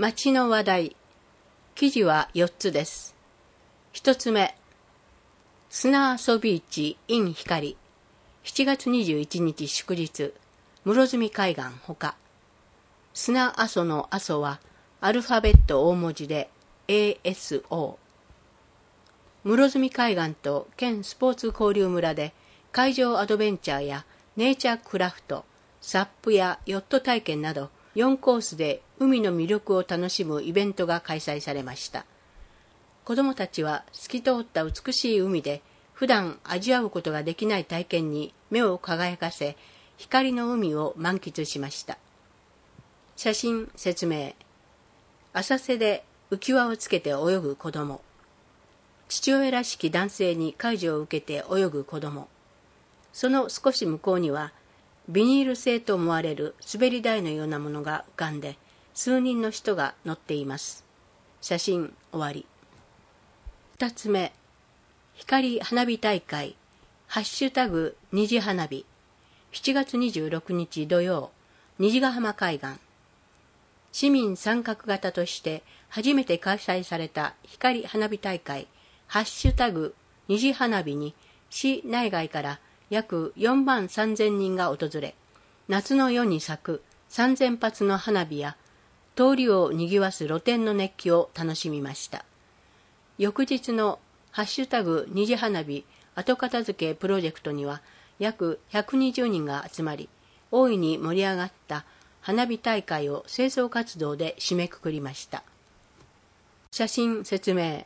街の話題。記事は4つです。1つ目、砂阿蘇ビーチ in 光。7月21日祝日、室積海岸ほか。砂阿蘇の阿蘇はアルファベット大文字で ASO。室積海岸と県スポーツ交流村で海上アドベンチャーやネイチャークラフト、サップやヨット体験など4コースで海の魅力を楽しむイベントが開催されました。子どもたちは透き通った美しい海で普段味わうことができない体験に目を輝かせ、光の海を満喫しました。写真説明。浅瀬で浮き輪をつけて泳ぐ子ども。父親らしき男性に介助を受けて泳ぐ子ども。その少し向こうにはビニール製と思われる滑り台のようなものが浮かんで、数人の人が乗っています。写真終わり。2つ目、光花火大会、ハッシュタグ虹花火。7月26日土曜、虹ヶ浜海岸。市民参画型として初めて開催された光花火大会、ハッシュタグ虹花火に市内外から約4万3000人が訪れ、夏の夜に咲く3000発の花火や通りを賑わす露店の熱気を楽しみました。翌日のハッシュタグ虹花火後片付けプロジェクトには約120人が集まり、大いに盛り上がった花火大会を清掃活動で締めくくりました。写真説明。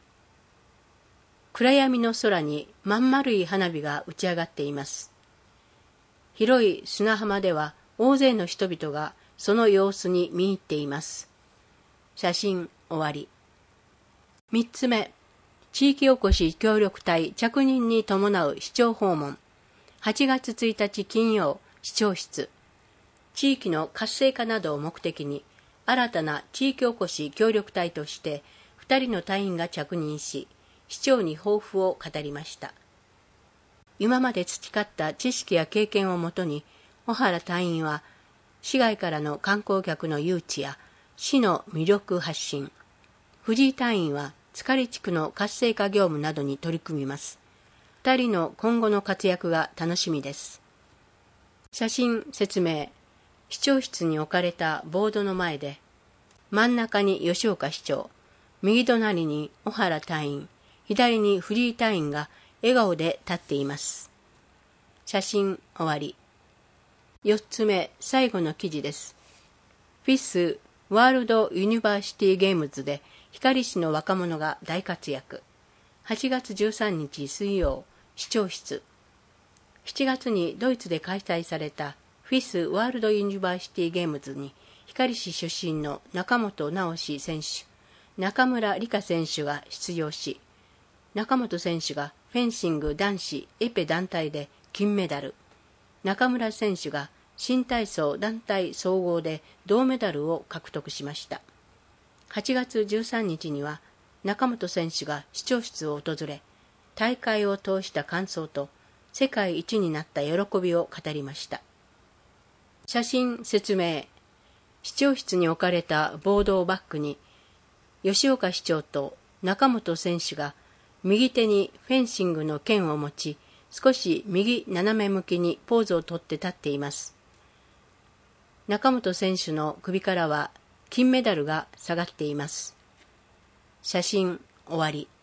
暗闇の空にまん丸い花火が打ち上がっています。広い砂浜では大勢の人々がその様子に見入っています。写真終わり。3つ目、地域おこし協力隊着任に伴う市長訪問。8月1日金曜、市長室。地域の活性化などを目的に、新たな地域おこし協力隊として2人の隊員が着任し、市長に抱負を語りました。今まで培った知識や経験をもとに、小原隊員は、市外からの観光客の誘致や市の魅力発信、藤井隊員は塚里地区の活性化業務などに取り組みます。2人の今後の活躍が楽しみです。写真説明。市長室に置かれたボードの前で、真ん中に吉岡市長、右隣に小原隊員、左に藤井隊員が笑顔で立っています。写真終わり。4つ目、最後の記事です。FIS ワールドユニバーシティゲームズで光市の若者が大活躍。8月13日水曜、市長室。7月にドイツで開催されたFIS ワールドユニバーシティゲームズに光市出身の中本直選手、中村理香選手が出場し、中本選手がフェンシング男子エペ団体で金メダル、中村選手が新体操団体総合で銅メダルを獲得しました。8月13日には中本選手が市長室を訪れ、大会を通した感想と世界一になった喜びを語りました。写真説明。市長室に置かれたボードをバックに、吉岡市長と中本選手が右手にフェンシングの剣を持ち、少し右斜め向きにポーズをとって立っています。中本選手の首からは金メダルが下がっています。写真終わり。